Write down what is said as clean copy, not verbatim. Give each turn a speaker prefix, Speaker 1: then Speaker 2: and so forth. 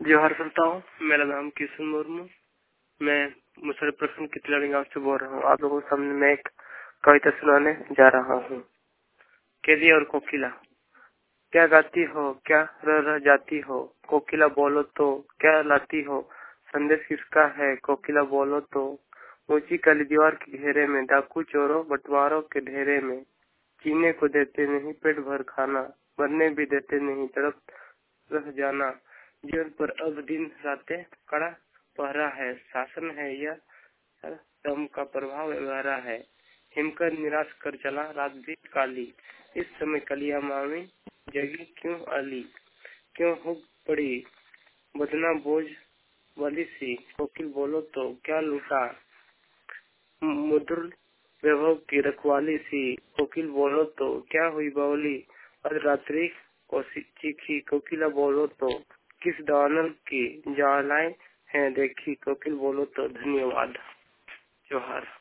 Speaker 1: जोहार करता हूँ। मेरा नाम किशन मुर्मू। मैं मुसहरी प्रखंड कितलानी गाँव से बोल रहा हूँ। आप लोगों के सामने मैं एक कविता सुनाने जा रहा हूँ। केली और कोकिला। क्या गाती हो, क्या रह जाती हो, कोकिला बोलो तो क्या लाती हो, संदेश किसका है, कोकिला बोलो तो। ऊंची काली दीवार के घेरे में डाकू चोरों बंटवारों के ढेरे में, जीने को देते नहीं पेट भर खाना, मरने भी देते नहीं तड़प रह जाना। जीवन पर अब दिन रातें कड़ा पहरा है, शासन है यह दम का प्रभाव गहरा है। हिमकर निराश कर चला रात भी काली, इस समय कलिया मामी जगी क्यों आली, क्यों हो पड़ी बदना बोझ वाली सी, कोकिल बोलो तो क्या लूटा मुद्र वैभव की रखवाली सी, कोकिल बोलो तो क्या हुई बावली, अर्धरात्रि को चीखी, कोकिला बोलो तो किस दानव की ज्वालाएं हैं देखी, कोकिल बोलो तो। धन्यवाद। जोहार।